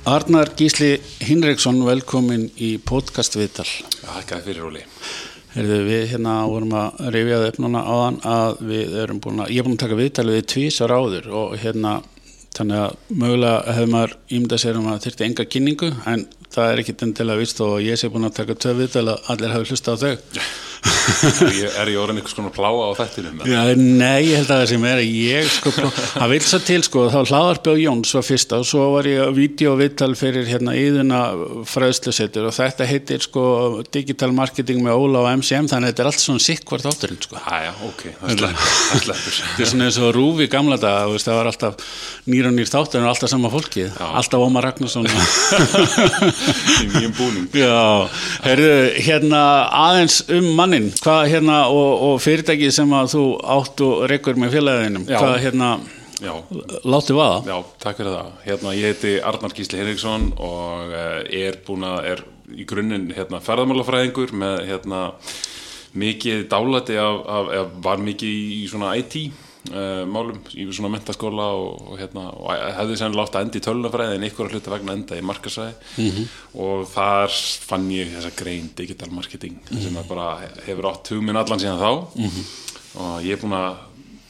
Arnar Gísli Hinriksson, velkomin í podcast viðtal. Þakka fyrir, Óli. Heyrðu, við hérna vorum að rifja það upp núna áðan að ég er búin að taka viðtal við tvisvar áður og hérna þannig að mögulega hefur maður ímyndað sér að þyrfti enga kynningu en það er ekkit endilega víst og ég sé búin að taka 2 viðtal að allir hafi hlustað á þau. Er ég orðin einhvers konar plága á þættinum? Já, nei, ég held að það sem ég það vil svo til þá hlaðvarpi á Jóns var fyrst og svo var ég að vídeóviðtal fyrir hérna Iðuna fræðslusetur og þetta heitir digital marketing með Óla og MCM, þannig að þetta er allt svona sikkvart þátturinn Já, ok, það sleppur. Þetta er svona eins og RÚV í gamla daga, það var alltaf nýr þáttur en alltaf sama fólkið, alltaf Ómar Ragnarsson í nýjum búning. Já, heyrðu, hérna aðeins manninn, hvað hérna og fyrirtækið sem að þú átt og rekur með félaginu, hvað hérna láttu vaða? Já, takk fyrir það. Hérna, ég heiti Arnar Gísli Hinriksson og er í grunninn ferðamálafræðingur með mikið dálæti var mikið í svona IT málum í svona menntaskóla og hefði sennilega átt að enda í tölvunarfræði en einhverja hluta vegna enda í markaðsfræði og þar fann ég þessa grein digital marketing sem bara hefur átt hug minn allan síðan þá og ég er búin að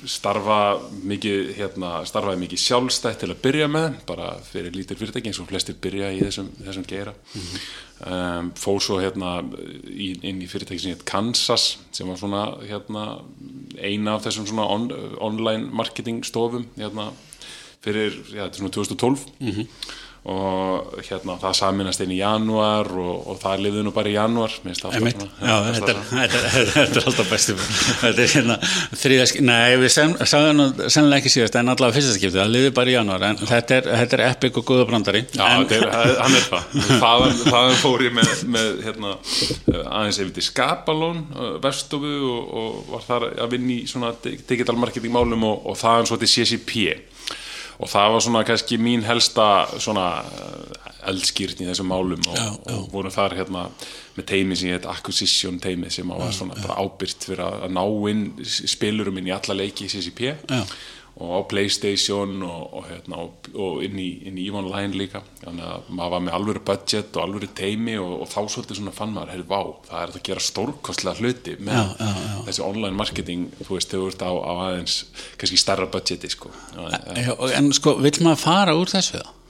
starfaði mikið sjálfstætt til að byrja með bara fyrir lítil fyrirtæki eins og flestir byrja í þessum geira fór svo inn í fyrirtæki sem heit Kansas sem var svona eina af þessum svona online marketing stofum fyrir þetta er svona 2012 og það sameinast inn í janúar og það lifði nú bara í janúar þetta er alltaf bestu þetta er þriðja nei, við sagðum sennilega ekki síðast en allavega fyrsta skipti, það lifði bara í janúar en þetta er epic og góða brandari hann er það fór ég með aðeins yfir til Skapalón Veststofu og var þar að vinna í svona digital marketing málum og það er svo til CCP og það var svona kannski mín helsta svona eldskýrn í þessum málum og vorum þar með teimi sem heit acquisition teimi sem var svona bara ábyrgt fyrir að ná inn spilurum inn í alla leiki í CCP og á PlayStation og inn í EVE Online líka þannig að maður var með alvöru budget og alvöru teimi og þá svolítið svona fann maður það er að gera stórkostlega hluti með þessi online marketing þú veist, þau ert á aðeins kannski stærra budgeti En vill maður fara úr þessu það?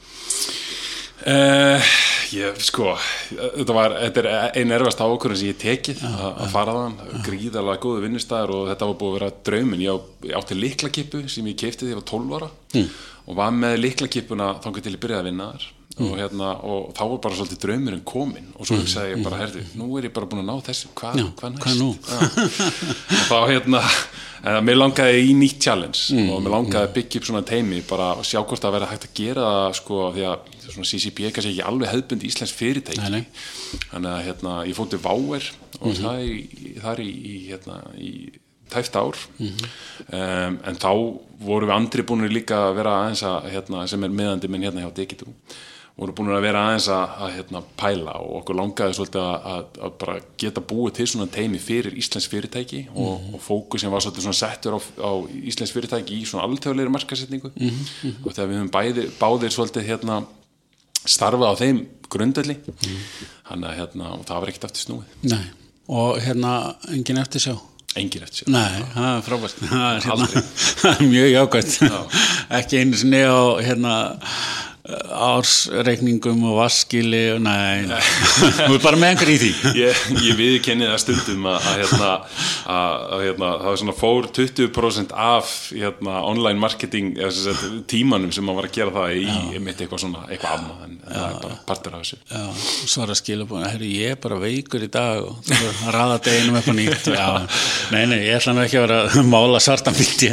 Þetta er einn erfasta ákvörðun sem ég tekið að fara þaðan gríðarlega góðu vinnustæður og þetta var búið að vera drauminn ég átti lyklakippu sem ég keypti þegar ég var 12 ára og var með lyklakippuna þangað til ég byrjaði að vinna þar og þá var bara svolítið draumurinn kominn og svo hugsaði ég bara, nú er ég bara búin að ná þessu hvað næst? Og þá mér langaði í nýtt challenge og mér langaði að byggja upp svona teimi bara að sjá hvort það verði hægt að gera það því að svona CCP er kannski ekki alveg hefðbundi íslensk fyrirtæki þannig að ég fór til Váer og það er í tæft ár en þá vorum við andri búinir líka að vera aðeins að sem er meðandi minn hjá Digital voru búin að vera aðeins að pæla og okkur langaði svolítið að bara geta búið til svona teimi fyrir íslensk fyrirtæki og fókusin var svolítið svona settur á íslensk fyrirtæki í svona alþjóðlegri markaðssetningu og þegar við höfum báðir svolítið starfað á þeim grundvelli þannig að það var ekkert eftir snúið Nei, og engin eftirsjá? Engin eftirsjá Nei, það er frábært það er mjög jákvæmt ekki einu sinni á ársreikningum og vasskili og nei þú er bara með einhver í því ég viðurkenni það stundum að það var svona fór 20% af online marketing tímanum sem maður var að gera það í mitt eitthvað annað en það er bara partur af þessu svara skilabúin, ég er bara veikur í dag og það er að raða deginum upp á nýtt nei, ég ætla nú ekki að vera að mála svartan bílt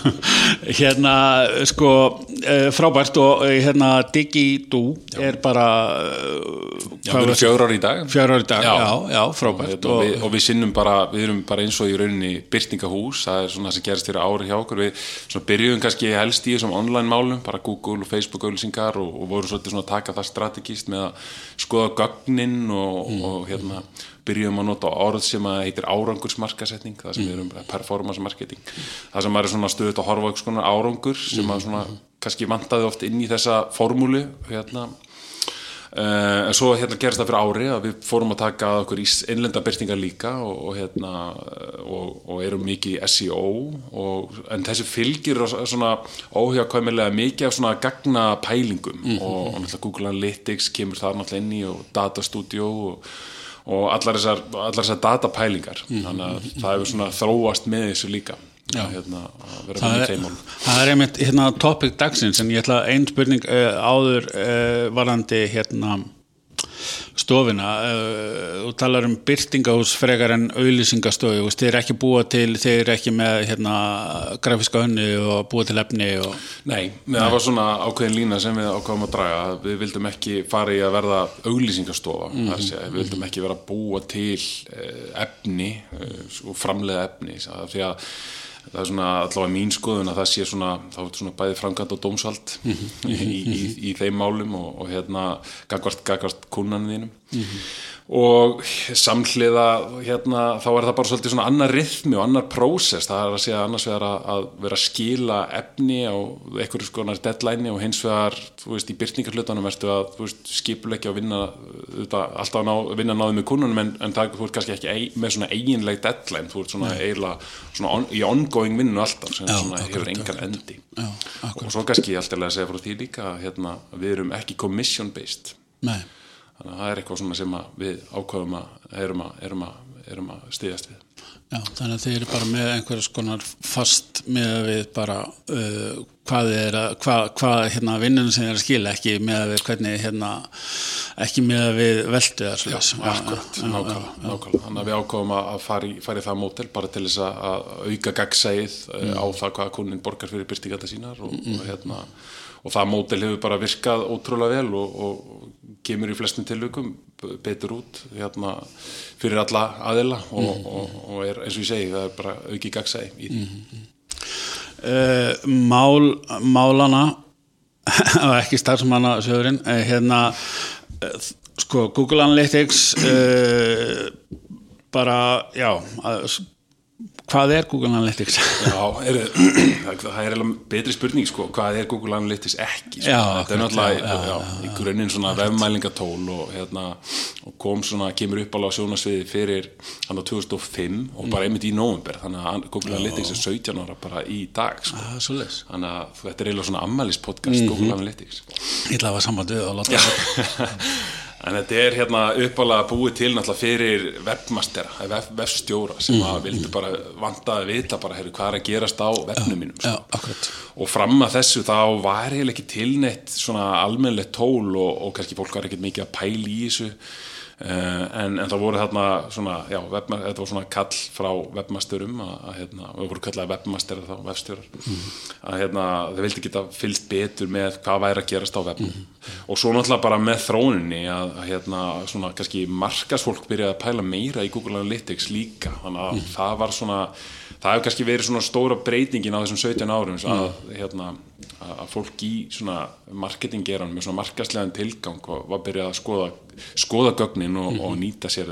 frábært og Digidú er bara við erum 4 ára í dag 4 ára í dag, já, frábært og við sinnum bara, við erum bara eins og í rauninni birtingahús, það er svona það sem gerist fyrir ári hjá okkur, við svona byrjuðum kannski helst í þessum online málum, bara Google og Facebook auglýsingar og vorum svolítið svona að taka það strategíst með að skoða gögnin og byrjum að nota orð sem heitir árangursmarkaðssetning, það sem við erum performance marketing, það sem er svona stöðut að horfa á árangur sem að svona kannski vantaði oft inn í þessa formúlu En svo gerist það fyrir ári að við fórum að taka að okkur innlenda birtingar líka og erum mikið í SEO en þessi fylgir svona óhjákvæmilega mikið af svona gagnapælingum og náttúrulega Google Analytics kemur þar náttúrulega inn í og Data Studio og allar þessar datapælingar þannig að það hefur svona þróast með þessu líka það einmitt topic dagsins en ég ætla ein spurning áður varðandi stofina þú talar birtingahús frekar en auglýsingastofu þeir eru ekki búa til þeir eru ekki með grafíska hönnu og búa til efni Nei, það var svona ákveðin lína sem við ákváðum að draga við vildum ekki fara í að verða auglýsingastofa við vildum ekki vera að búa til efni og framleiða efni því að það er svona allavega mín skoðun að það sé svona þá er svona bæði framkvæmd og dómsvald í þeim málum og gagnvart kúnnanum þínum og samhliða þá er það bara svolítið svona annar rytmi og annar prósess það er að segja annars vegar að vera að skila efni á einhverju skonar deadline og hins vegar í birtingarhlutanum ertu að skipuleggja og vinna alltaf að vinna náðu með kúnnanum en það þú ert kannski ekki með svona eiginleg deadline þú ert svona eiginlega svona í ongoing vinnu alltaf sem svona hefur engan endi og svo kannski alltaf að segja frá því líka við erum ekki commission based Nei Þannig að það er eitthvað svona sem við ákvæðum að erum að styðjast við. Já, þannig að þið eru bara með einhverjum skonar fast með við bara hvað vinnunum sem þið að skila ekki með við hvernig ekki með við veldu þar. Akkurat, nákvæmlega. Þannig að við ákvæðum að fara í það mótel bara til þess að auka gagnsæið á það hvað kúnninn borgar fyrir birtingarnar sínar og það mótel hefur bara virkað ótrúlega vel og kemur í flestum tilvikum betur út fyrir alla aðila og er eins og ég segi það er bara auki gagnsæi í því Málana og ekki starfsmanna sögurinn Google Analytics bara hvað er Google Analytics? Það er betri spurning hvað er Google Analytics ekki þetta er náttúrulega í grunninn svona vefmælingatól og kemur upp alveg á sjónarsviði fyrir 2005 og bara einmitt í nóvember þannig að Google Analytics er 17 ára bara í dag þannig að þetta er eiginlega svona ammælispodcast Google Analytics Ég ætla að hafa samband við og láta En þetta er uppalega búið til náttúrulega fyrir webmastera, vefstjóra sem vildu bara vanta að vita bara hvað er að gerast á vefnum mínum. Og fram að þessu þá var eiginlega ekki tilneitt svona almennilegt tól og kannski fólk var ekkert mikið að pæla í þessu. En það voru svona, þetta var svona kall frá webmasterum við voru kallaði webmasterar þá, vefstjórar þau vildi geta fylgst betur með hvað væri að gerast á webnum og svo náttúrulega bara með þróuninni að svona kannski markaðsfólk byrjaði að pæla meira í Google Analytics líka þannig að það var svona það hefur kannski verið svona stóra breytingin á þessum 17 árum að fólk í svona marketinggeranum með svona markaðslegan tilgang var byrjað að skoða gögnin og nýta sér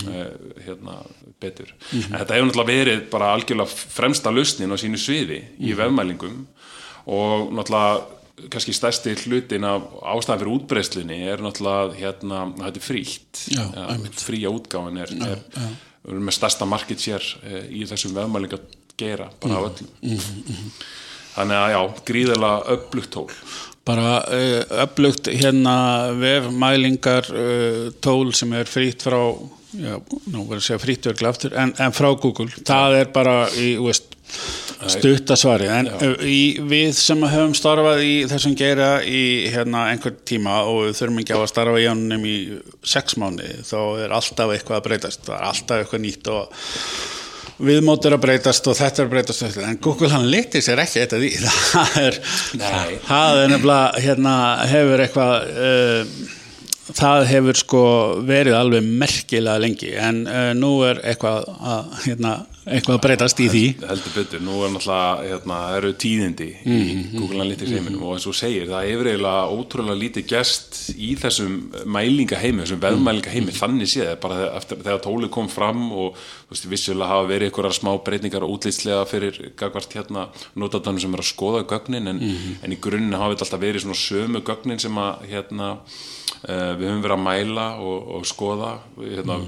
betur. En þetta hefur náttúrulega verið bara algjörlega fremsta lausnin á sínu sviði í vefmælingum og náttúrulega kannski stærsti hlutin af ástæðan fyrir útbreiðslunni er náttúrulega þetta er frítt. Fría útgáfan er með stærsta market share í þessum vefmælingageira bara af öllum. Þannig að gríðarlega öflugt tól. Bara öflugt vefmælingar tól sem er frítt frá, nú verður að segja frítt örgla aftur, en frá Google. Það er bara í stuttasvari. En við sem höfum starfað í þessum geira í einhvern tíma og við þurfum ekki að starfa í honum í 6 mánuði, þá er alltaf eitthvað að breytast. Það er alltaf eitthvað nýtt og viðmót að breytast og þetta að breytast en Google Analytics er ekki þetta því það er nefnilega hefur eitthvað það hefur verið alveg merkilega lengi en nú er eitthvað að breytast í því heldur betur, nú er náttúrulega eru tíðindi í Google Analytics heiminum og eins og segir, það hefur eiginlega ótrúlega lítið gerst í þessum mælingaheimi, þessum vefmælingaheimi þannig séð, bara eftir þegar tólið kom fram og vissulega hafa verið einhverjar smá breytingar útlitslega fyrir gagvart notandanum sem er að skoða gögnin en í grunninn hafa þetta alltaf verið svona sömu gögnin sem að Við höfum verið að mæla og skoða hérna,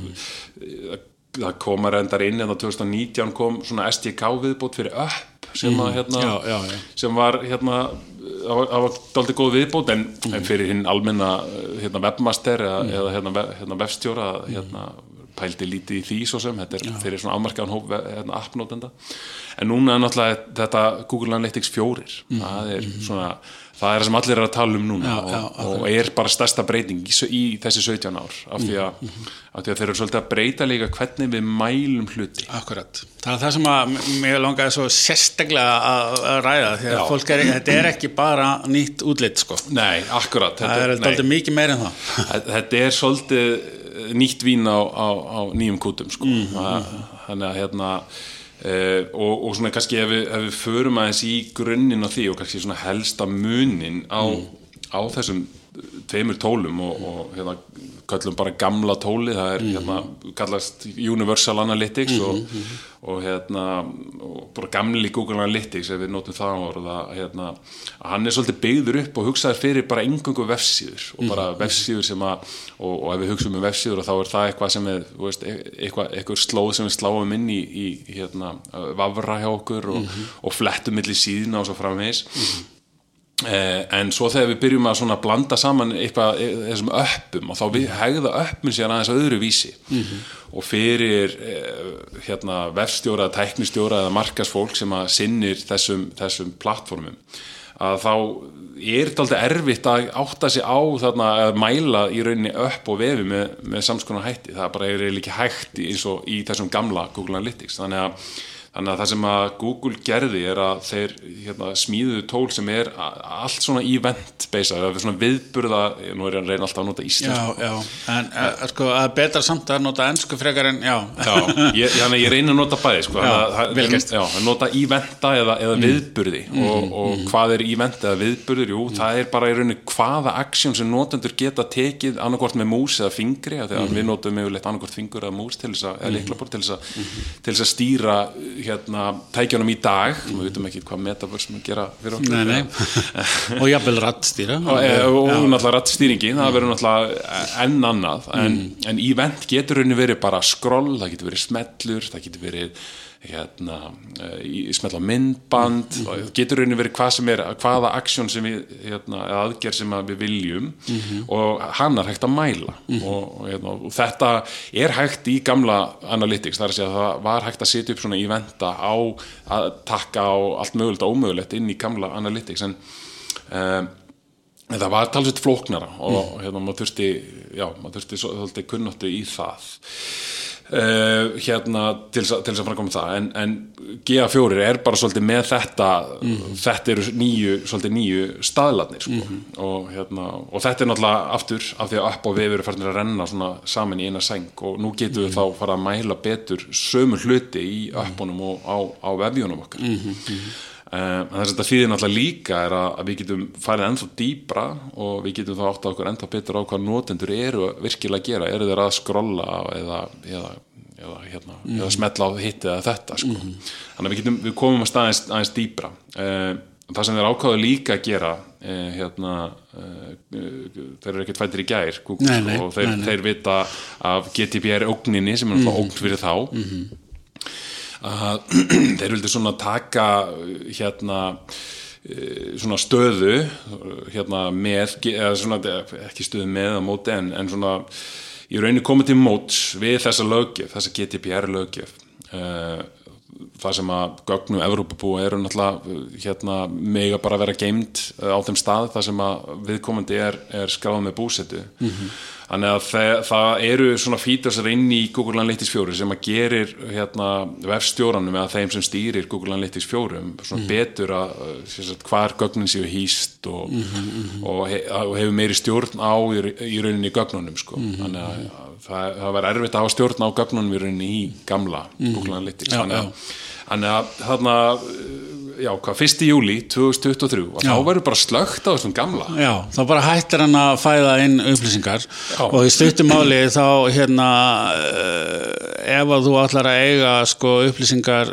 það koma reyndar inn en 2019 kom svona SDK viðbót fyrir upp sem að sem var það var dálítið góð viðbót en fyrir hinn almenna webmaster eða vefstjóra pældi lítið í því svo sem þetta fyrir svona afmarkaðan hóp appnotenda en núna náttúrulega þetta Google Analytics 4 það svona það það sem allir að tala núna og bara stærsta breyting í þessi 17 ár af því að þeir eru svolítið að breyta líka hvernig við mælum hluti. Akkurat. Það það sem að mér langaði svo sérstaklega að ræða því að fólk þetta ekki bara nýtt útlit sko. Nei, akkurat. Það svolítið mikið meira en það. Þetta svolítið nýtt vín á nýjum kútum sko. Þannig að og svona kannski ef við förum aðeins í grunninn á því og kannski svona helsta munin á þessum tveimur tólum og kallum bara gamla tóli það kallast Universal Analytics og bara gamli Google Analytics ef við notum það orð að hann svolítið byggður upp og hugsaður fyrir bara eingöngu vefsíður og bara vefsíður sem og ef við hugsaum vefsíður og þá það eitthvað sem eitthvað slóð sem við sláum inn í vafra hjá okkur og flettum milli síðna og svo framvegis en svo þegar við byrjum að svona blanda saman eitthvað þessum öppum og þá hegða öppum sér aðeins öðru vísi og fyrir vefstjóra, tæknistjóra eða markaðsfólk sem að sinnir þessum plattformum að þá dálítið erfitt að átta sig á þarna að mæla í rauninni upp og vefi með samskonar hætti það bara ekki hægt eins og í þessum gamla Google Analytics þannig að það sem að Google gerði að þeir smíðuðu tól sem allt svona event-based, það svona viðburða, nú ég að reyna alltaf að nota íslensku. Já, en sko, að betra samt að nota ensku frekar en, ég reyna að nota bæði, sko. Velgert. Já, að nota eventa eða viðburði og hvað event eða viðburður, það bara í rauninni hvaða aksjón sem notendur geta tekið annarkvort með mús eða fingri, þegar við notum yfirleitt annarkvort fingur eða mús eða lyklaborð til þess að stýra tækjunum í dag við veitum ekki hvað metaverse mun gera fyrir okkur Nei. og jafnvel raddstýra og náttúrulega raddstýringi það verður náttúrulega enn annað en event getur rauninni verið bara scroll, það getur verið smellur það getur verið smella myndband það getur rauninni verið hvað sem hvaða aksjón sem við eða aðgerð sem við viljum og hann hægt að mæla og þetta hægt í gamla Analytics þar að segja að það var hægt að setja upp svona eventa að taka á allt mögulegt og ómögulegt inn í gamla Analytics en það var talsveit flóknara og maður þurfti svolítið kunnáttu í það til þess að framkvæma það en GA4 bara svolítið með þetta eru svolítið nýju staðlarnir sko. og þetta náttúrulega aftur af því að app og vefur eru farin að renna svona saman í eina sæng og nú getum við þá fara að mæla betur sömu hluti í appunum og á vefjunum okkar en þess að þetta þýðir náttúrulega líka að við getum farið ennþá dýpra og við getum þá átt að okkur ennþá betur á hvað notendur eru virkilega að gera þeir að skrolla eða smetla á hitt eða þetta sko. Þannig að við komum að stað aðeins dýpra það sem þeir ákváðu líka að gera þeir eru ekkert fæddir í gær Google, nei. Og þeir vita af GDPR ógninni sem náttúrulega ógn fyrir þá þeir vildu svona taka svona stöðu með eða svona ekki stöðu með á móti en svona í rauninni komið til móts við þessa löggjöf, þessa GDPR löggjöf það sem að gögnum Evrópubúa eru náttúrulega mega bara vera geymd á þeim stað þar sem að viðkomandi er skráð með búsetu þannig að það eru svona featuresar inn í Google Analytics 4 sem að gerir vefstjóranum eða þeim sem stýrir Google Analytics 4 svona betur að hvar gögnin séu hýst og hefur meiri stjórn á í rauninni gögnunum sko. Þannig að það var erfitt að hafa stjórn á gögnunum í rauninni í gamla Google Analytics þannig að þarna 1. júlí 2023 og þá verður bara slökkt á þessum gamla þá bara hættir hann að fæða inn upplýsingar og í stuttu máli þá ef að þú ætlar að eiga sko upplýsingar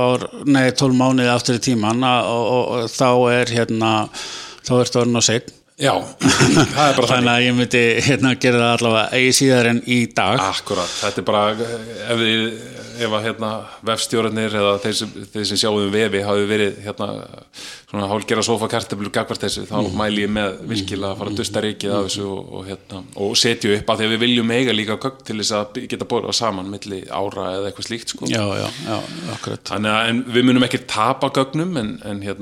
12 mánuði aftur í tíman og þá þá ertu orðinn á seinn Já, það bara þannig að ég myndi gera það allavega eigi síðar en í dag. Akkurat, þetta bara ef að vefstjórarnir eða þeir sem sjáum vefi hafi verið svona hálfgerða sófakartöflur gagvart þessu, þá mæli ég með virkilega að fara að dusta rykið af þessu og setja upp, af því að við viljum eiga líka gögn til þess að geta borðað saman milli ára eða eitthvað slíkt sko. Já, akkurat. Þannig að við munum ekki tapa gögnum en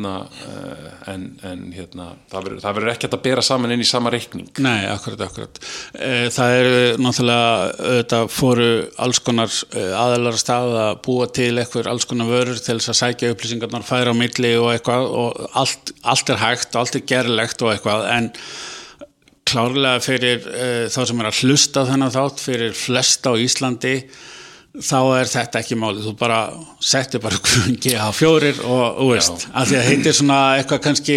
það verður ekki að bera saman inn í sama reikning. Nei, akkurat. Það eru náttúrulega auðvitað fóru alls konar aðilar að stað að búa til eitthvað alls konar vörur til þess að sækja upplýsingarnar, færa á milli og eitthvað og allt hægt og allt gerlegt og eitthvað, en klárlega fyrir þá sem að hlusta þennan þátt, fyrir flesta á Íslandi, þá þetta ekki málið. Þú bara settir bara GH4 og veist, af því að heitir svona eitthvað kannski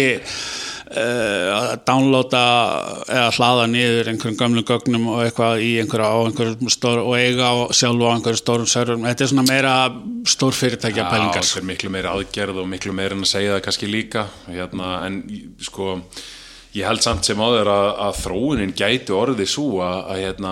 að downloada eða hlaða niður einhverjum gömlum gögnum og eitthvað í einhverjum stór og eiga sjálf á einhverjum stórum serverum. Þetta svona meira stór fyrirtækja pælingar. Já, þetta miklu meira aðgerð og miklu meira en að segja það kannski líka. En sko, ég held samt sem áður að þróunin gæti orðið svo að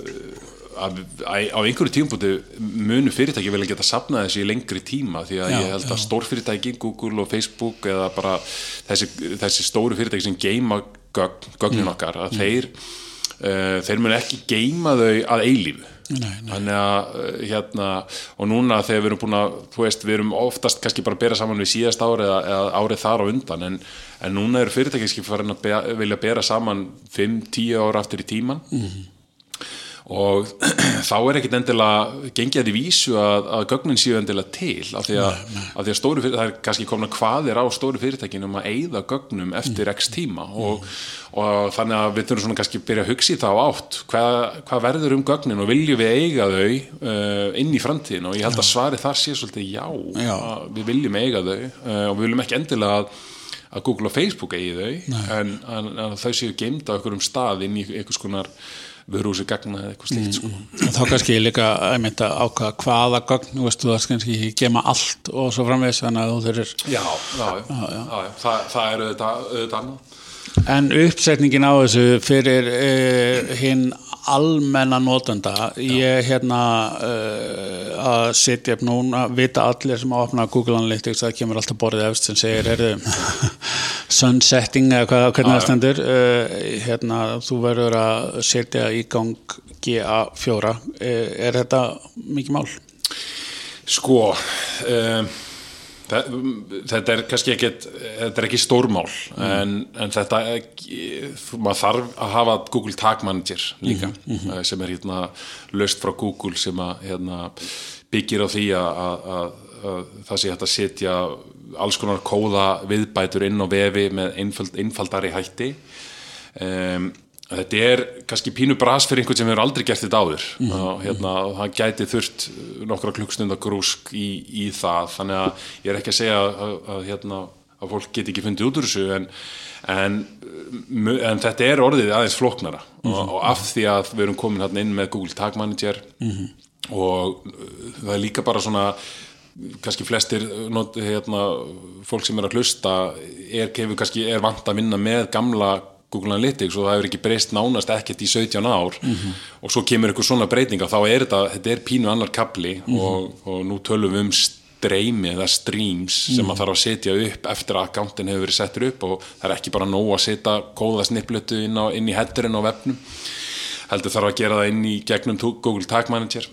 á einhverju tímapunkti munu fyrirtæki vilja geta safnað þessu í lengri tíma, því að ég held að stórfyrirtæki, Google og Facebook eða bara þessi stóru fyrirtæki sem geyma gögnin okkar, að þeir munu ekki geyma þau að eilífu. Þannig að og núna þegar við erum búin að, við erum oftast kannski bara að bera saman við síðast ári eða árið þar á undan, en núna eru fyrirtæki sem farin að vilja bera saman 5-10 ára aftur í tíman. Og þá ekkert endilega gengið í vísu að gögnin séu endilega til, af því að stóru fyrirtæki, það kannski komna kvaðir á stóru fyrirtækin að eyða gögnum eftir x tíma og þannig að við þurfum svona kannski byrja að hugsa í þá átt hvað verður gögnin og viljum við eiga þau inn í framtíðin, og ég held að svarið þar sé svolítið já. Við viljum eiga þau og við viljum ekki endilega að Google og Facebook eigi þau, en þau séu geymd á einhverjum stað inn í einhvers konar vörúsi gagna eða eitthvað slíkt sko. Þá kannski líka að ákvaða hvaða gögn, þú þarfst kannski ekki gema allt og svo framvegis, þannig að þú þurfir. Já, það er auðvitað annað. En uppsetningin á þessu fyrir hinn almenna notenda, ég að setja upp núna, vita allir sem opna Google Analytics, það kemur alltaf borðið efst sem segir sunsetting eða hvernig það stendur, þú verður að setja í gang GA4. Þetta mikið mál? Sko, þetta kannski ekki stórmál, en þetta maður þarf að hafa Google Tag Manager líka, sem laust frá Google, sem byggir á því að það sé hægt að setja alls konar kóða viðbætur inn á vefi með einfaldari hætti. Þetta kannski pínu bras fyrir einhvern sem hefur aldrei gert þetta áður, og það gæti þurft nokkra klukkstundar grúsk í það, þannig að ég ekki að segja að fólk geti ekki fundið út úr þessu, en þetta orðið aðeins flóknara, og af því að við erum komin inn með Google Tag Manager, og það líka bara svona kannski flestir fólk sem að hlusta er vant að vinna með gamla Google Analytics, og það hefur ekki breyst nánast ekkert í 17 ár, og svo kemur einhver svona breyting, og þá þetta pínu annar kapli, og nú tölum við streymi eða streams sem að þarf að setja upp eftir að akkántin hefur verið settur upp, og það ekki bara nóg að setja kóða snipplötu inn í headerinn á vefnum, heldur þarf að gera það inn í gegnum Google Tag Manager.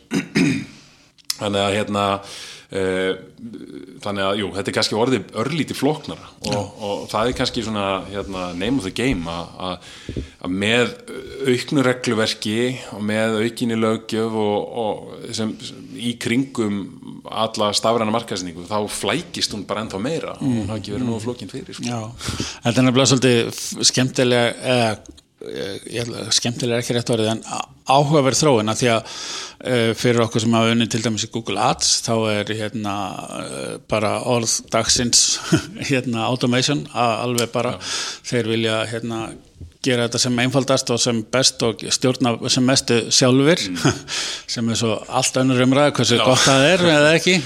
Þannig að þetta kannski orðið örlítið flóknara, og það kannski svona name of the game að með auknu regluverki og með aukinni löggjöf og sem í kringum alla stafræna markaðsningu, þá flækist hún bara ennþá meira, og hún hafi ekki verið nógu flókin fyrir sko. Já, þetta nefnilega svolítið skemmtilega ekki rétt orðið, en áhugaverð þróun, að því að fyrir okkur sem hafa unnið til dæmis í Google Ads, þá bara orð dagsins automation, alveg bara þeir vilja gera þetta sem einfaldast og sem best og stjórna sem mestu sjálfur sem svo allt önnur umræða hversu gott það eða ekki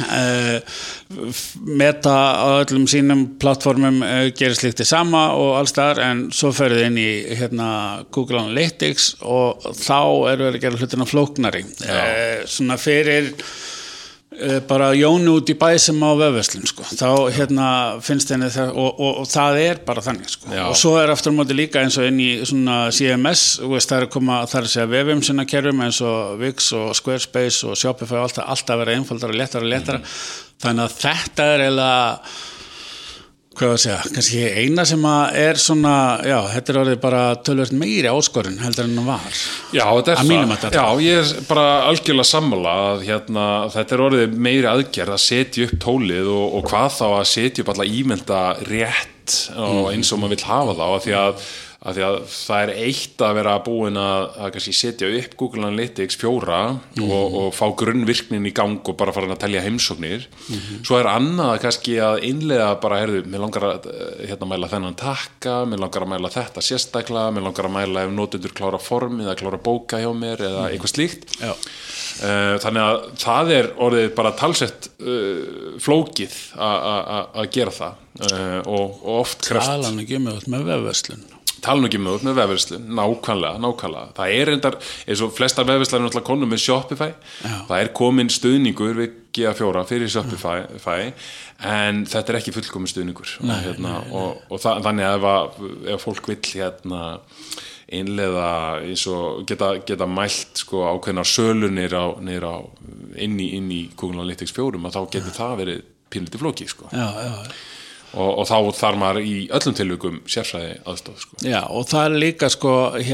Meta á öllum sínum plattformum gerir slíkt sama og alls þar en svo ferðu inn í Google Analytics og þá verið að gera hlutina flóknari svona fyrir bara Jónu út í bæ sem á vefverslun sko. Þá finnst henni það og það bara þannig sko. Og svo aftur á móti líka eins og inn í svona CMS það að koma þar að segja vefumsynnakerfum eins og Wix og Squarespace og Shopify og allt að vera einfaldara, léttara þannig að þetta eiginlega hvað að segja, kannski eina sem að svona, þetta orðið bara töluvert meiri áskorun heldur en það var. Já, þetta já, ég bara algjörlega sammála að þetta orðið meiri aðgerð að setja upp tólið og hvað þá að setja upp alla ímynda rétt og eins og maður vill hafa þá af því að það eitt að vera búin að kannski setja upp Google Analytics 4 og fá grunnvirknin í gang og bara fara að telja heimsóknir svo annað kannski að innleiða bara, mér langar að mæla þennan takka, mér langar að mæla þetta sérstaklega, mér langar að mæla ef notendur klára form eða klára bóka hjá mér eða eitthvað slíkt þannig að það orðið bara talsett flókið að gera það og oft kreft Talan ekki með vefverslun Tala ekki með vefverslun, nákvæmlega. Það reyndar, eins og flestar vefverslanir náttúrulega konum með Shopify, það komin stuðningur við GA4 fyrir Shopify, en þetta ekki fullkomin stuðningur. Og þannig að ef fólk vill innleiða eins og geta mælt sko ákveðnar sölur niður á inn í Google Analytics 4 að þá getur það verið pínlítið flókið sko. Og þá þarf maður í öllum tilvikum sérfræði aðstoð sko. Já, og það líka sko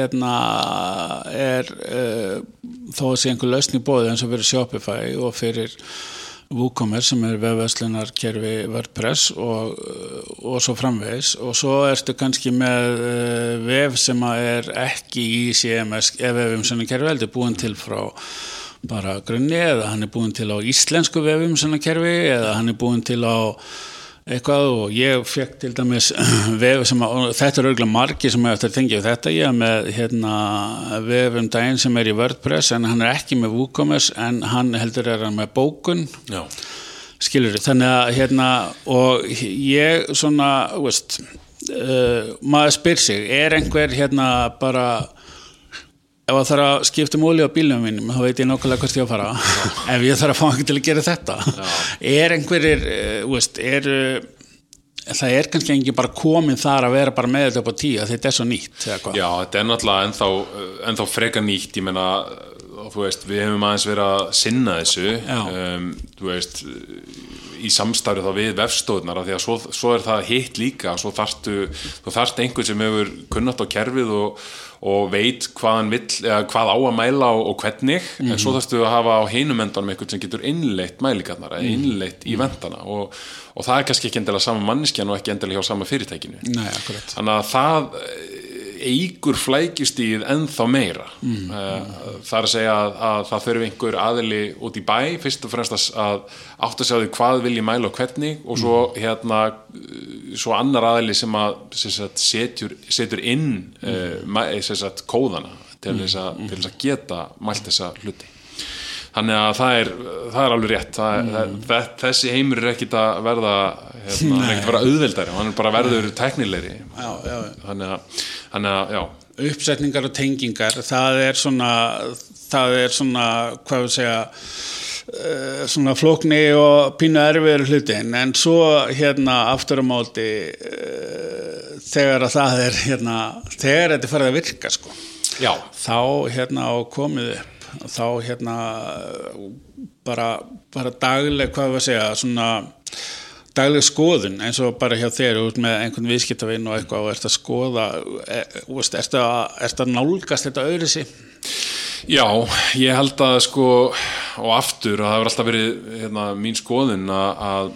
þó að sé einhver lausn í boði eins og fyrir Shopify og fyrir WooCommerce sem vefverslunarkerfi WordPress og svo framvegis og svo ertu kannski með vef sem ekki í CMS vefumsjónarkerfi heldur búin til frá bara grunni eða hann búin til á íslensku vefumsjónarkerfi eða hann búin til á eitthvað og ég fekk til dæmis vef sem þetta örugglega margir sem eftir að tengja þetta ég með vef daginn sem í WordPress en hann ekki með WooCommerce en hann heldur hann með bókun skilur þannig að og ég svona veist maður spyr sig einhver bara ef það þarf að skipta olíu á bílnum mínum þá veit ég nákvæmlega hvert ég að fara ef ég þarf að fá einhvern til að gera þetta einhverjir það kannski engin bara komin þar að vera bara með þetta upp á 10 þetta svo nýtt Já, þetta náttúrulega ennþá freka nýtt ég meina, þú veist, við hefum aðeins verið að sinna þessu þú veist í samstarfi þá við vefstóðnar af því að svo það hitt líka svo þú þarft einhvern sem hefur kunnátt á kerfið og veit hvað hann vill eða hvað á að mæla og hvernig en svo þarftu að hafa á hinum endanum einhvern sem getur innleitt mælingarnar eða innleitt í vendana og það kannski ekki endilega sama manneskjan og ekki endilega hjá sama fyrirtækinu Nei, akkurat þannig að það eigur flækjustíð ennþá meira það að segja að það þurfi einhver aðili út í bæ fyrst og fremst að átta sig á því hvað vil ég mæla og hvernig og svo svo annar aðili sem setur inn kóðana til þess að geta mælt þessa hluti þannig að það alveg rétt þessi heimur ekkert að verða ekkert að vera auðveldari hann bara verður tæknilegri þannig að já uppsetningar og tengingar það er svona hvað við segja svona flókni og pínu erfiður hlutin en svo aftur á móti þegar að það þegar þetta farið að virka sko já. þá á komið upp þá bara dagleg hvað við segja svona dagleg skoðun eins og bara hjá þér út með einhvern viðskiptavinn og eitthvað og ert að skoða ert að nálgast þetta öðruvísi Já, ég held að sko og aftur og það hefur alltaf verið mín skoðun að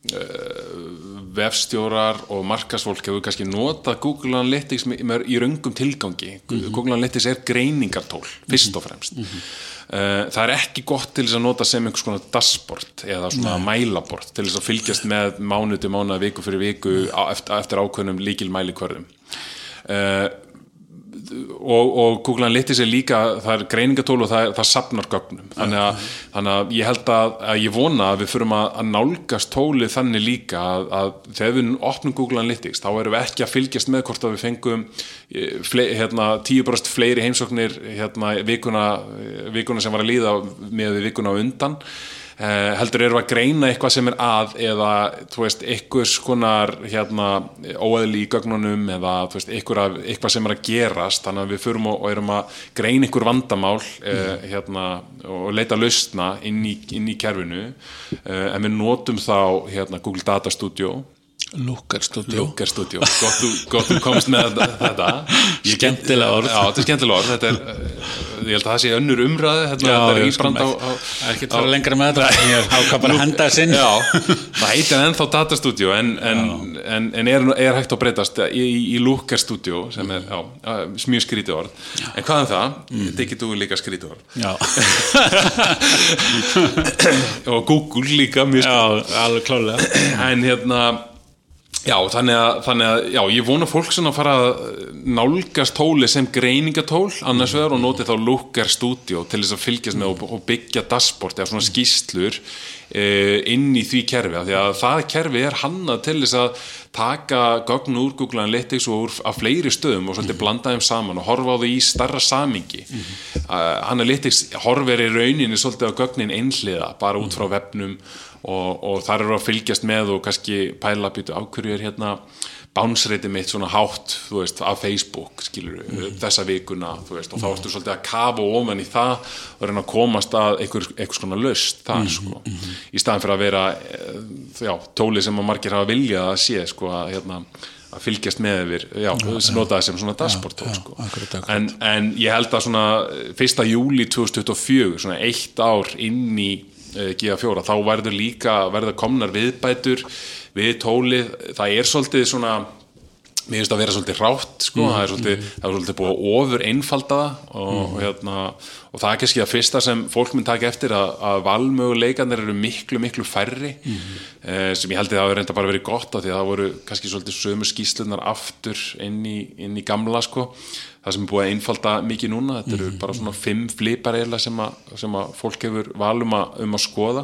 vefstjórar og markaðsfólk hefur kannski notað Google Analytics í röngum tilgangi Google Analytics greiningartól fyrst og fremst það ekki gott til þess að nota sem einhvers konar dashboard eða svona mælabord til þess að fylgjast með mánuð til mánuð viku fyrir viku eftir ákveðnum lykilmælikvörðum og Google Analytics líka, það greiningatól og það safnar gögnum, þannig að ég held að ég vona að við förum að nálgast tólið þannig líka að þegar við opnum Google Analytics þá erum við ekki að fylgjast með hvort að við fengum 10% fleiri heimsóknir vikuna sem var að líða með vikuna á undan, heldur erum við að greina eitthvað sem að eða þú veist, einhvers konar óeðli í gögnunum eða þú veist, eitthvað sem að gerast, þannig að við förum og erum að greina einhver vandamál og leita lausna inn í kerfinu, en við notum þá Google Data Studio, Looker Studio, gott þú komst með þetta. Skemmtilega orð. Já, þetta er skemmtilega orð, þetta ég held að það sé önnur umræðu, þetta er íbrand á ekki fara lengra með þetta, ég ákvað bara að henda þess inn. Já, það heitir ennþá Data Studio en er hægt að breytast í Looker Studio sem er mjög skrítið orð, en hvað það? Digital líka skrítið orð. Já. Og Google líka mjög skrítið. Já, alveg klárlega. En já, þannig að ég vona fólk svona að fara að nálgast tólið sem greiningatól annars vegar og noti þá Looker Studio til þess að fylgjast með og byggja dashboard eða svona skýrslur inn í því kerfi, af því að það kerfi er hannað til þess að taka gögn úr Google Analytics og af fleiri stöðum og svolítið blanda þeim saman og horfa á því í stærra samingi. Analytics horfir í rauninni svolítið á gögnin einhliða, bara út frá vefnum og þar eru að fylgjast með og kannski pæla býtu af hverju er bounce rate mitt svona hátt, þú veist, af Facebook skilur þessa vikuna, þú veist, og þá ertu svolítið að kafa ofan í það og reyna að komast að einhvers konar lausn þar, sko, í staðan fyrir að vera tólið sem að margir hafa viljað að sé, sko, að fylgjast með yfir, nota það sem svona dashboard tól, sko. En ég held að svona 1. júlí 2024, svona 1 ár inn í GA4, þá verður komnar viðbætur við tólið, það er svolítið svona, mér finnst að vera svolítið rátt, sko, það er svolítið búið að ofur einfalda það og það er kannski að fyrsta sem fólk mun taka eftir að valmöguleikarnir eru miklu færri, sem ég held að það hafi reynda bara verið gott af því að það voru kannski svolítið sömu skýrslunar aftur inn í gamla, sko, það sem er búið að einfalda mikið núna, þetta eru bara svona 5 flipar eiginlega sem að fólk hefur val um að skoða.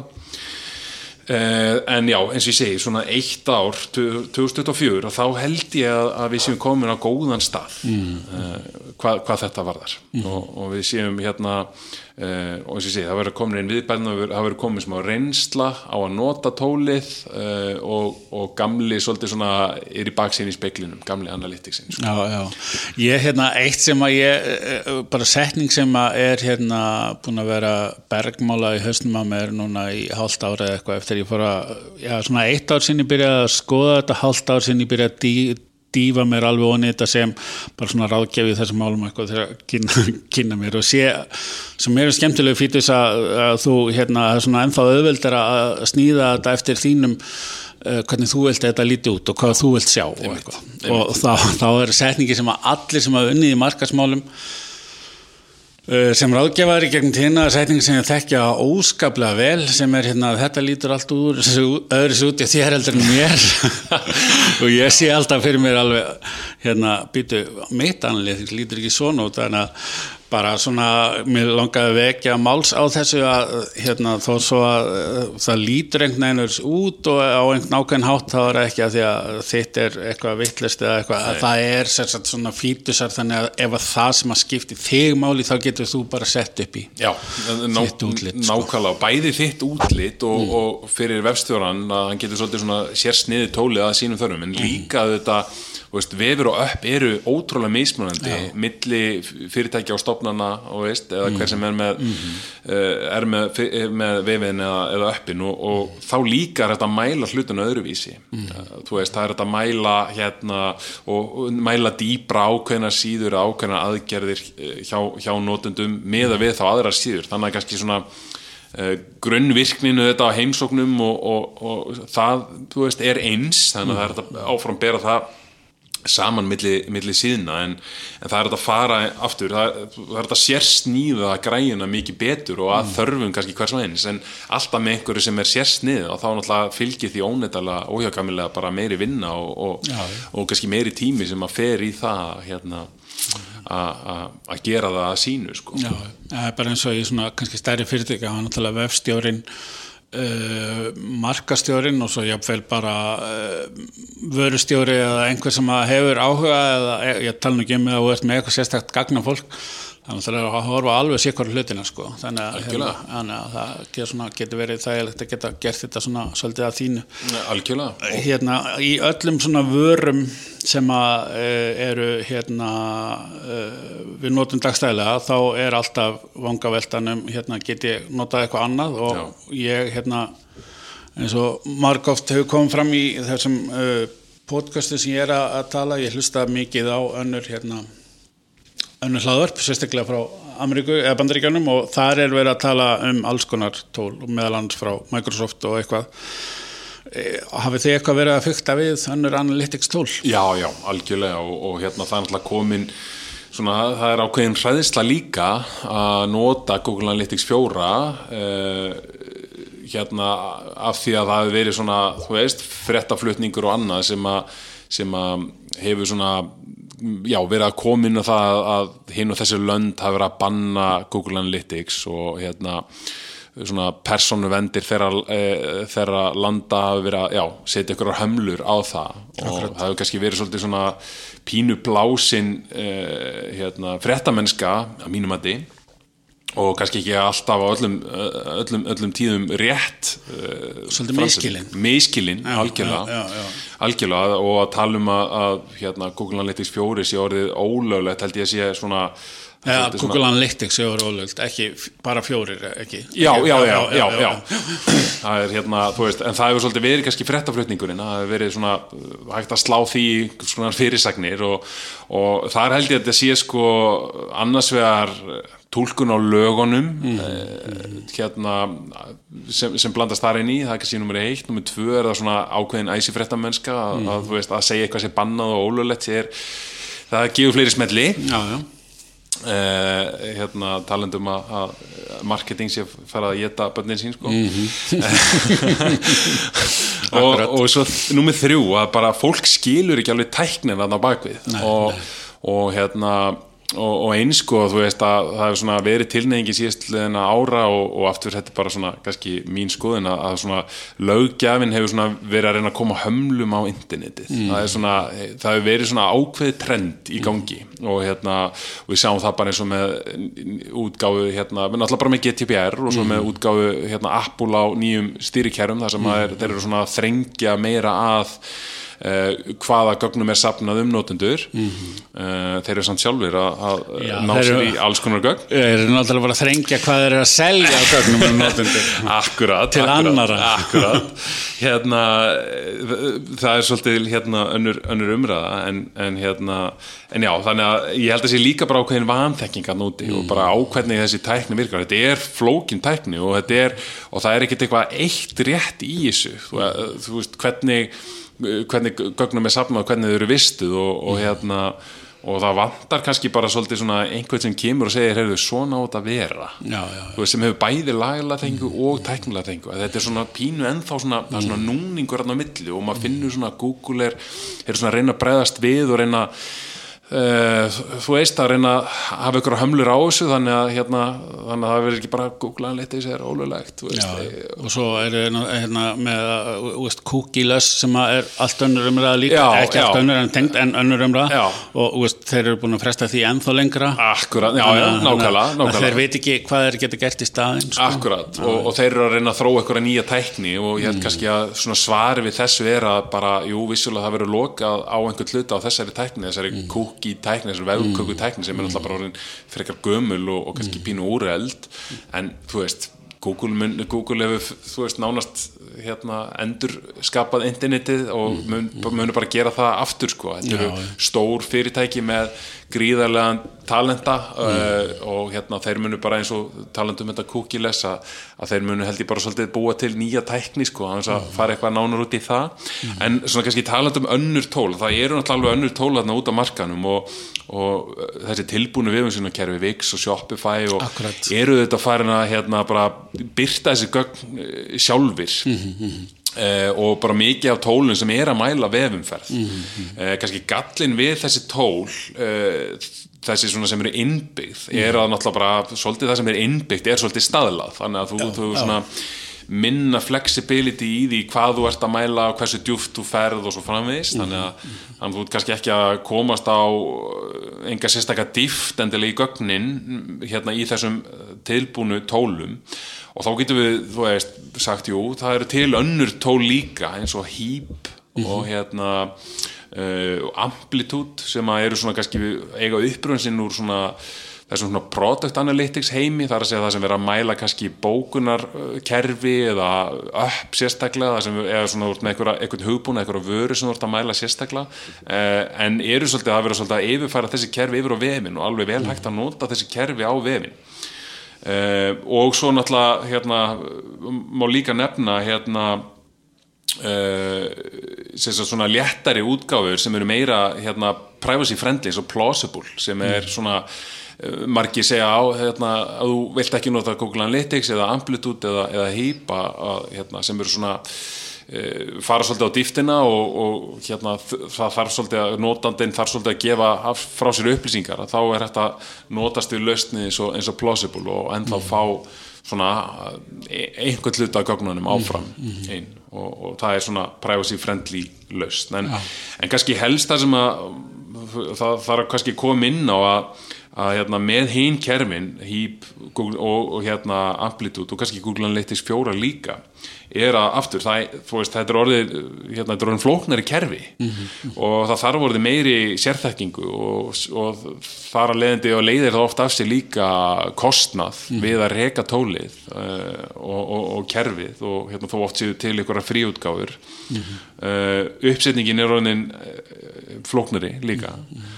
En já, eins og ég segi, svona 1 ár 2024 og þá held ég að við séum komin á góðan stað hvað þetta varðar og við séum og eins og ég segi, það verður komin einn viðbæðin og það verður komin smá reynsla á að nota tólið og gamli svolítið svona er í baksýn í speklinum, gamli analyticsin, sko. Já, ég eitt sem að ég bara setning sem að er búin að vera bergmála í hausnum að mér núna í hálft ára eða eitthvað eftir ég fór að, svona 1 ár sinni byrjaði að skoða þetta, hálft ár sinni byrjaði að dýfa mér alveg onni þetta sem bara svona ráðgjafi í þessum málum eitthvað þegar að kynna mér og sé sem er skemmtilegu fítus að þú það er svona ennþá auðveldara að sníða þetta eftir þínum hvernig þú vilt þetta líti út og hvað þú vilt sjá og þá er setningi sem að allir sem hafa unnið í markaðsmálum sem ráðgjafari gegn tíðina setning sem ég þekkja óskaplega vel sem er þetta lítur allt úr öðru svo út í þér heldur en mér og ég sé alltaf fyrir mér alveg býtu mitt annarlið lítur ekki svona út þannig að bara svona, mér langaði að vekja máls á þessu að þó svo að það lítur einhvern veginn út og á einhvern ákveðin hátt þá er ekki að því að þitt er eitthvað vitlaust eða eitthvað, að það er sérstaklega svona fítusar þannig að ef að það sem að skipti þig máli þá getur þú bara sett upp í þitt útlit. Nákvæmlega, bæði þitt útlit og fyrir vefstjóran að hann getur svolítið svona sérsniðið tólið að sínum þörfum, en líka þetta vefur og upp eru ótrúlega mismunandi milli fyrirtækja og stofnana og eða hver sem er með vefin eða uppin og þá líka er þetta að mæla hlutinu öðruvísi það er þetta að mæla og mæla dýpra ákveðna síður ákveðna aðgerðir hjá notendum með að við þá aðra síður, þannig að kannski svona grunnvirkninu þetta á heimsóknum og það er eins, þannig að það er þetta áfram bera það saman milli síðna en það er þetta að fara aftur það er þetta sérsníða græjuna mikið betur og að þörfum kannski hvers og eins en alltaf með einhverju sem er sérsníð og þá náttúrulega fylgir því óneitanlega óhjákvæmilega bara meiri vinna og kannski meiri tími sem að fer í það að gera það að sínu sko. Já, það bara eins og í svona kannski stærri fyrirtæki, það var náttúrulega vefstjórinn, markastjórinn og svo jafnvel bara vörustjóri eða einhver sem hefur áhuga eða ég tala nú ekki að þú ert með eitthvað sérstakt gagnafólk, þannig að það að horfa alveg sér hlutina sko. Þannig að það getur verið þægilegt að geta gert þetta svona svolítið að þínu. Algjörlega. Í öllum svona vörum sem eru við notum dagstæðilega, þá alltaf vangaveltanum get ég notað eitthvað annað og ég eins og margoft hefur komið fram í þessum podcasti sem ég að tala, ég hlusta mikið á önnur hlaðvörp, sérstaklega frá Ameríku eða Bandaríkjunum og þar verið að tala alls konar tól og meðal annars frá Microsoft og eitthvað. Hafið þið eitthvað verið að fikta við önnur analytics tól? Já, algjörlega og það náttúrulega komin svona, það ákveðin hræðsla líka að nota Google Analytics 4 af því að það hefur verið svona, þú veist, fréttaflutningur og annað sem að hefur svona verið að koma inn á það að hinn og þessi lönd hafa verið að banna Google Analytics og svona persónuvendir þeirra landa hafa verið að setja einhverjar hömlur á það og það hefur kannski verið svolítið svona pínu blásin fréttamennska að mínum mati og kannski ekki alltaf á öllum tíðum rétt svolítið miskilinn algjörlega og að tala að Google Analytics 4 sé orðið ólöglegt held ég að sé svona Google Analytics er ólöglegt, ekki bara 4 ekki. Já það þú veist, en það hefur svolítið verið kannski fréttaflutningurinn, það hefur verið svona hægt að slá því svona fyrirsagnir og þar held ég að þetta sé sko annars vegar túlkun á lögunum sem blandast þar inn í, það er kannski nummer 1, nummer 2 það svona ákveðin æsifréttamennska að þú veist, að segja eitthvað sem bannað og ólöglegt það gefur fleiri smelli talandum að marketing sé fara að éta börnin sín sko. og svo nummer 3 að bara fólk skilur ekki alveg tæknin þarna bakvið og eins sko, þú veist að það hefur svona verið tilneyingi síðastliðina ára og aftur þetta bara svona kannski mín skoðun að svona löggjafinn hefur svona verið að reyna að koma hömlum á internetið það hefur verið svona ákveðið trend í gangi og við sjáum það bara eins og með útgáfu við náttúrulega bara með GDPR og svo með útgáfu Apple á nýjum stýrikerfum þar sem þeir eru svona að þrengja meira að hvaða gögnum safnað notendur þeir eru samt sjálfir að ná sér í alls konar gögn þeir eru náttúrulega bara að þrengja hvað þeir eru að selja gögnum notendur akkurat til annarra það er svolítið önnur umræða en já, þannig að ég held að sé líka bara ákveðin vanþekking að núti og bara á hvernig þessi tækni virkar, þetta er flókin tækni og það er ekkert eitthvað eitt rétt í þessu þú veist hvernig gögnum safnað og hvernig þau eru vistuð og það vantar kannski bara svolítið svona einhvern sem kemur og segir heyrðu svona á þetta að vera þú veist sem hefur bæði lagalega þengu og tæknilega þengu þetta er svona pínu ennþá svona það er svona núningur þarna á milli og maður finnur svona Google er svona að reyna að bregðast við og reyna þú veist að reyna að hafa ykkur hömlur á þessu þannig að það verður ekki bara Google Analytics ólöglegt og svo með cookie-less sem allt önnur umræða líka ekki allt önnur en tengt en önnur umræða og þeir eru búin að fresta því ennþá lengra akkurat, nákvæmlega þeir veit ekki hvað þeir geta gert í staðinn akkurat og þeir eru að reyna að þróa ykkur nýja tækni og ég held kannski að svona svari við þessu að bara, vissulega það verður lokað á einhvern hluta á þessari tækni, þessari í tækni, þessar vefköku tækni sem náttúrulega bara orðin frekar gömul og kannski pínu úreld en þú veist, Google hefur þú veist nánast endur skapað internetið og munu bara gera það aftur sko, þetta eru stór fyrirtæki með gríðarlegan talenta og þeir munu bara eins og talandum þetta cookie-less að þeir munu held ég bara svolítið búa til nýja tækni sko, þannig að fara eitthvað nánar út í það en svona kannski talandum önnur tól það eru náttúrulega önnur tól þarna út á markanum og þessi tilbúnu viðumsýnakerfi Wix og Shopify og eru þetta farin að bara birta þessi gögn sjálfir og bara mikið af tólum sem að mæla vefumferð kannski gallin við þessi tól þessi svona sem eru innbyggð að náttúrulega bara svolítið það sem innbyggt svolítið staðlað, þannig að þú svona minna flexibility í því hvað þú ert að mæla og hversu djúpt þú ferð og svo framvegis, þannig að þú ert kannski ekki að komast á enga sérstaka dýpt endilega í gögnin í þessum tilbúnu tólum, og þá getum við, þú veist, sagt jú, það eru til önnur tól líka eins og Heap og Amplitude sem eru svona kannski eiga upprunn sinn úr svona þessum svona product analytics heimi, þar að segja það sem vera að mæla kannski bókunarkerfi eða upp sérstaklega, það sem eða svona úr með einhvern hugbúna, einhverja vöru sem þú ert að mæla sérstaklega, en eru svolítið að vera svolítið að yfirfæra þessi kerfi yfir á vefinn og alveg vel hægt að nota þessi kerfi á vefinn. Og svo náttúrulega má líka nefna svona léttari útgáfur sem eru meira privacy friendly, eins og Plausible sem svona margir segja að þú vilt ekki nota Google Analytics eða Amplitude eða Heap sem eru svona fara svolítið á dýptina og það þarf svolítið að notandinn þarf svolítið að gefa frá sér upplýsingar, að þá hægt að notast við lausni eins og Plausible og ennþá fá svona einhvern hluta af gögnunum áfram einn, og það svona privacy friendly lausn, en kannski helst það sem það þarf kannski koma inn á að með hinn kerfin Heap og Amplitude og kannski Google Analytics 4 líka að aftur, þetta orðið flóknari kerfi og það þarf orðið meiri sérþekkingu og þar að leiðandi og leiðir það oft af sig líka kostnað við að reka tólið og kerfið og þó oft séu til einhverja fríútgáfur uppsetningin orðin flóknari líka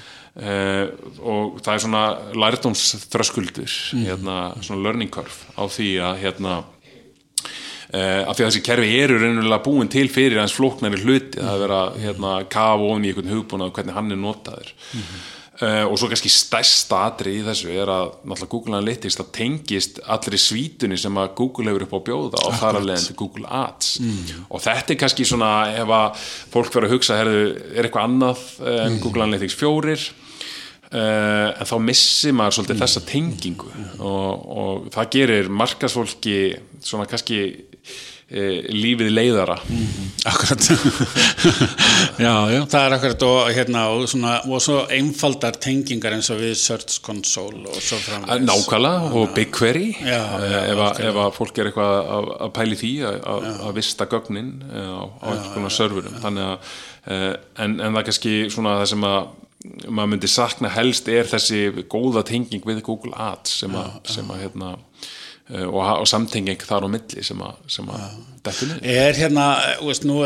og það svona lærdómsþröskuldur svona learning curve á því að af því að þessi kerfi eru raunverulega búin til fyrir hans flóknari hluti, það vera kafa ofan í einhvern hugbúnað hvernig hann notaður og svo kannski stærsta atriði í þessu að náttúrulega Google Analytics það tengist allri svítunni sem að Google hefur upp á bjóða og þar að leiðandi Google Ads og þetta kannski svona ef að fólk verður að hugsa eitthvað annað en Google Analytics 4 en þá missir maður svolítið þessa tengingu og það gerir markaðsfólki svona kannski lífið leiðara Akkurat já, það akkurat og svo einfaldar tengingar eins og við Search Console og svo framvegis nákvæmlega og BigQuery ef að fólk eitthvað að pæli því að vista gögnin á einhvers konar serverum þannig að en það kannski svona það sem að maður myndi sakna helst þessi góða tenging við Google Ads sem að og samtenging þar á milli sem að dettur niður. Veist, nú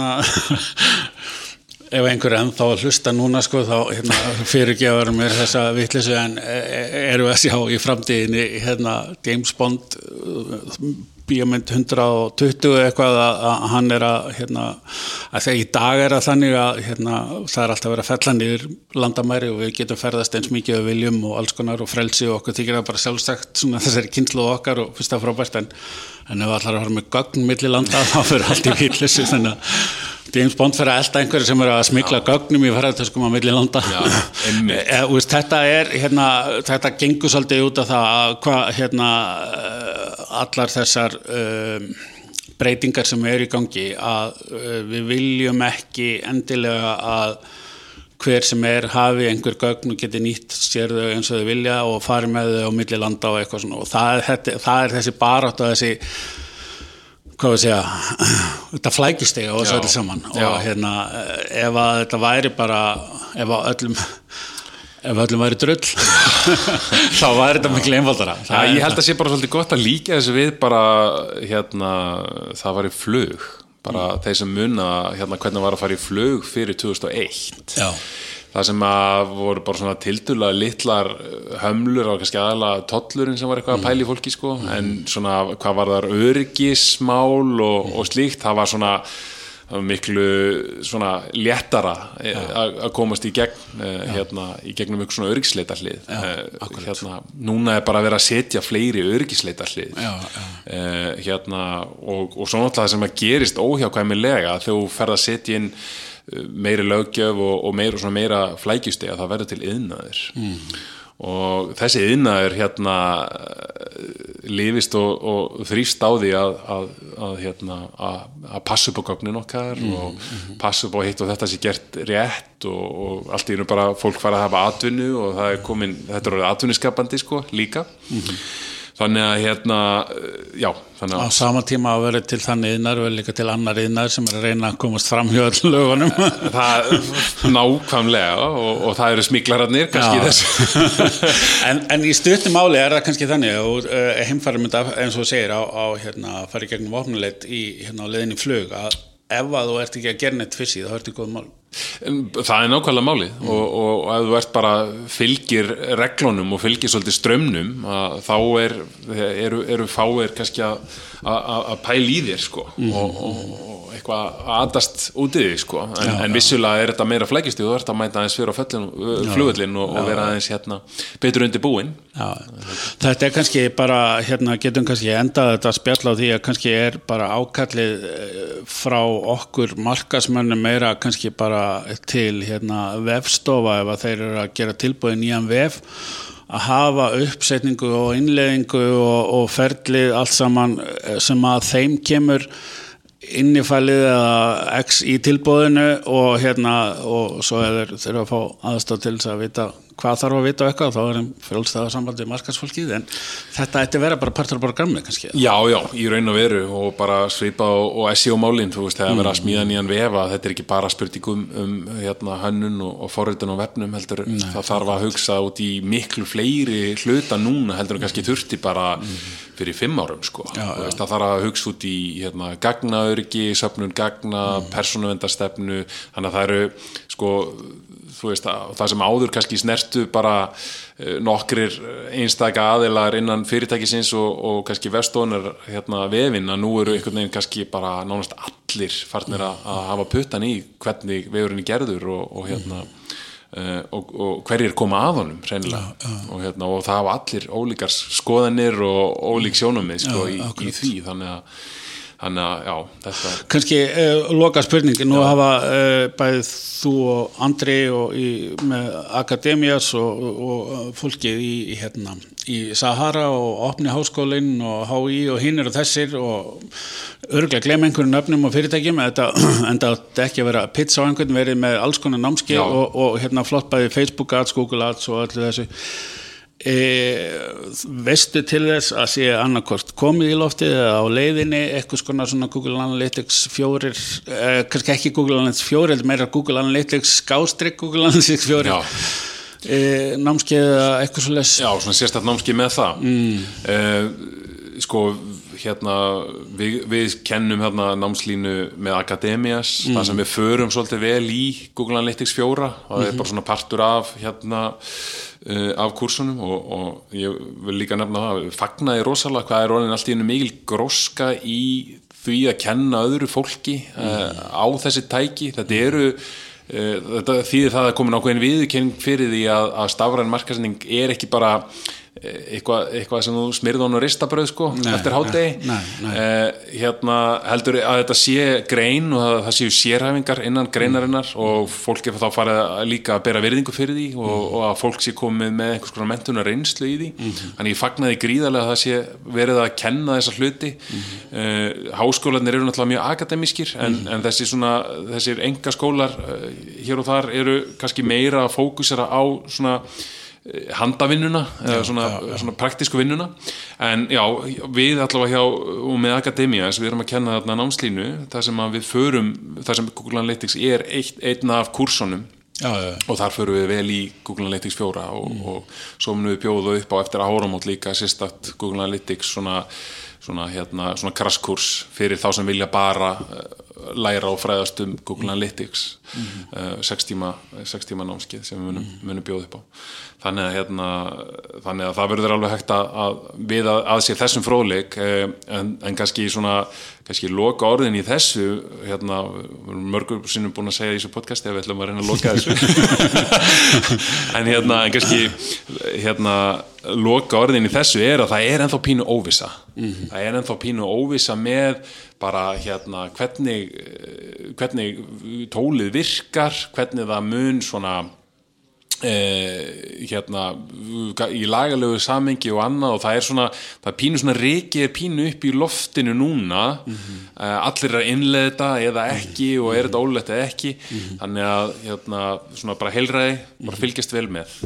ef einhver ennþá að hlusta núna þá fyrirgefur mér þessa vitleysu en erum við að sjá í framtíðinni James Bond bíómynd 120 eitthvað að hann að þegar í dag það þannig að það alltaf verið að fella niður landamæri og við getum ferðast eins mikið við viljum og alls konar og frelsi og okkur þykir það bara sjálfsagt svona þessari kynslóð okkar og fyrst að frábært en ef við allar að fara með gögn milli landa þá fyrir allt í vitleysu þannig að James Bond fyrir að elta einhverju sem að smygla gögnum í ferðartöskum á milli landa þetta þetta gengur svolítið út af það allar þessar breytingar sem í gangi að við viljum ekki endilega að hver sem hafi einhver gögn og geti nýtt sér þau eins og þau vilja og fari með þau á milli landa og eitthvað svona og það þessi barátta þessi hvað við segja þetta flækistega og þessu öllu saman og ef að þetta væri bara ef öllum væri drull þá væri þetta miklu einfaldara ég held að sé bara svolítið gott að líka þessu við bara það var í flug bara þeir sem muna hvernig var að fara í flug fyrir 2001 það sem að voru bara svona tildulega litlar hömlur og kannski aðalega tollurinn sem var eitthvað að pæla í fólki en svona hvað var þar öryggismál og slíkt það var svona miklu svona léttara að komast í gegn í gegnum ykkur svona öryggisleitahlið núna bara að vera að setja fleiri öryggisleitahlið og svo náttúrulega það sem að gerist óhjákvæmilega þegar þú ferð að setja inn meiri löggjöf og meira flækjustigi að það verður til iðnaður og þessi iðnaður hérna lifist og þrífst á því að passa upp á gögnin okkar og passa upp á hitt og þetta sé gert rétt og allt í einu bara fólk fara að hafa atvinnu og það þetta orðið atvinnuskapandi sko líka þannig að þannig á sama tíma að vera til þannig iðnar verður líka til annar iðnar sem að reyna að komast fram hjá öll lögunum það nákvæmlega og það eru smyglararnir kannski þessu en í stuttu máli það kannski þannig að heimfæri mynda eins og segir á fara í gegnum vopnuleit á leiðinni flug að ef að þú ert ekki að gera neitt fyrst þá ertu í góðum mál það nákvæmlega málið og ef þú ert bara fylgir reglunum og fylgir svolítið straumnum þá eru fáir kannski að pæla í þér sko og eitthvað aðast út í því sko en vissulega þetta meira flækist þú ert að mæta aðeins fyrir á flugvöllin og vera aðeins betur undir búin þetta kannski bara getum kannski endað þetta spjall á því að kannski bara ákallið frá okkur markaðsmönnum meira kannski bara til vefstofa ef að þeir eru að gera tilboði nýjan vef að hafa uppsetningu og innleiðingu og ferlið allt saman sem að þeim kemur innifælið eða X í tilboðinu og svo þeir að fá aðstoð til þess að vita hvað þarf að vita eitthvað þá þeim frjálst að samband við markaðsfólkið en þetta ætti vera bara partur af programmi kannski Já, í raun og veru og bara svipa og SEO-málin þú veist, þegar vera að smíða nýjan vefa þetta ekki bara spurningum hönnun og forritun á vefnum heldur það þarf að hugsa út í miklu fleiri hluta núna heldur kannski þurfti bara fyrir 5 árum sko veist, það þarf að hugsa út í gagnaöryggi, söfnun gagna persónuverndarstefnu þannig að það eru sko þú veist það sem áður kannski snertu bara nokkrir einstaka aðilar innan fyrirtækisins og kannski vefstofunar vefinn að nú eru einhvern veginn kannski bara nánast allir farnir að hafa puttan í hvernig vefurinn er gerður og hverjir koma að honum hreinlega og það hafa allir ólíkar skoðanir og ólík sjónarmið sko, í því þannig að þetta kannski loka spurning nú hafa bæðið þú og Andri og með Akademías og fólkið í Sahara og Opni háskólinn og HÍ og hinir og þessir og örugglega gleyma einhverjum nöfnum og fyrirtækjum enda átti ekki að vera pizza á einhvern verið með alls konar námskeið og flott bæði Facebook ads, Google ads og öllu þessu veistu til þess að sé annarkvort komið í loftið eða á leiðinni eitthvað svona Google Analytics 4 kannski ekki Google Analytics 4 heldur meira Google Analytics / Google Analytics 4 námskeið eða eitthvað svoleiðis svona sérstakt námskeið með það sko við kennum námslínu með Akademías það sem við förum svolítið vel í Google Analytics 4 það bara svona partur af af kursunum og ég vil líka nefna það fagnaði rosalega hvað orðin allt í einu mikil gróska í því að kenna öðru fólki á þessi tæki þetta þýðir það að komin ákveðin viðurkenning fyrir því að stafræn markaðssetning ekki bara eitthvað sem þú smyrð á ristabrauð sko eftir hádegi heldur að þetta sé grein og það séu sérhæfingar innan greinarinnar og fólk þá farið líka að bera virðingu fyrir því og að fólk sé komið með einhvers konar menntunar reynslu í því þannig ég fagnaði gríðarlega að það sé verið að kenna þessa hluti háskólarnir eru náttúrulega mjög akademískir en þessir engaskólar hér og þar eru kannski meira að fókusera á svona handavinnuna eða svona praktísku vinnuna en við allavega hjá og með Akademías við erum að kenna þarna námslínu þar sem við förum þar sem Google Analytics einn af kursunum og þar förum við vel í Google Analytics 4 og svo munum við bjóða upp á eftir áramót líka sérstakt Google Analytics svona krasskurs fyrir þá sem vilja bara læra og fræðast Google Analytics 6 tíma námskeið sem við munum bjóða upp á þannig að það verður alveg hægt að sér þessum fróðleik en kannski loka orðin í þessu mörgur sinnum búin að segja í þessu podcasti að við ætlum að reyna að loka þessu en kannski loka orðin í þessu að það ennþá pínu óvissa það ennþá pínu óvissa með bara hvernig tólið virkar, hvernig það mun svona í lagalegu samhengi og annað og það er pínu svona rykið pínu upp í loftinu núna allir að innleiða þetta eða ekki og þetta ólöglegt eða ekki þannig að svona bara heilræði bara fylgjast vel með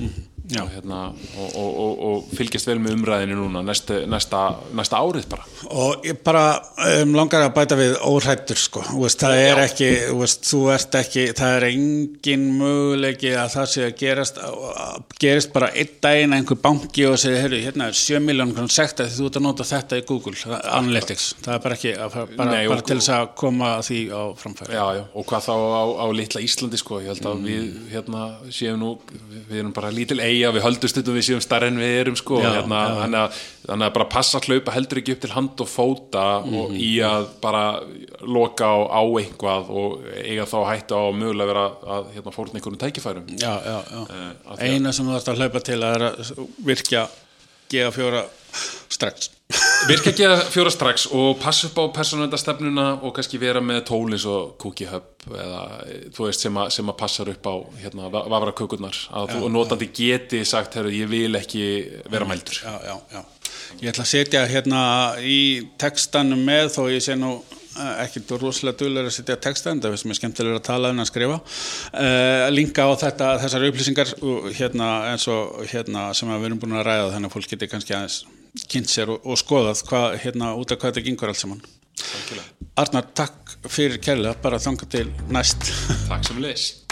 og fylgjast vel með umræðinu núna næsta árið bara og ég bara langar að bæta við óhræddur sko, það er ekki þú ert ekki, það er engin möguleiki að það sé að gerist bara einn daginn einhver banki og segir, heyrðu, hérna er 7 milljónir sekt að þú ert að nota þetta í Google Analytics, það er bara ekki bara til þess að koma því á framfæri. Já, og hvað þá á litla Íslandi sko, ég held að við séum nú, við erum bara lítil eyja, við höldum stundum við séum stærri en við erum sko, þannig að bara passa að hlaupa heldur ekki upp til hand og fóta og í að bara loka á eitthvað og eiga þá hættu á mögulega vera að fórna einhvern tækifærum. Eina sem þú ert að hlaupa til að virkja G4 strax. Virka G4 strax og passa upp á persónuverndarstefnuna og kannski vera með tól eins og Cookie Hub eða þú veist sem að passar upp á vafrakökurnar og notandi geti sagt, heyrðu, ég vil ekki vera mældur. Já. Ég ætla að setja í textanum með þó ég sé nú ekki rosalega duglegur að setja texta en það finnst mér skemmtilega að tala en að skrifa linka á þessar upplýsingar eins og sem við erum búin að ræða þannig að fólk geti kannski aðeins kynnt sér og skoðað út af hvað þetta gengur allt saman. Arnar, takk fyrir kærlega, bara þangað til næst. Takk sem leys.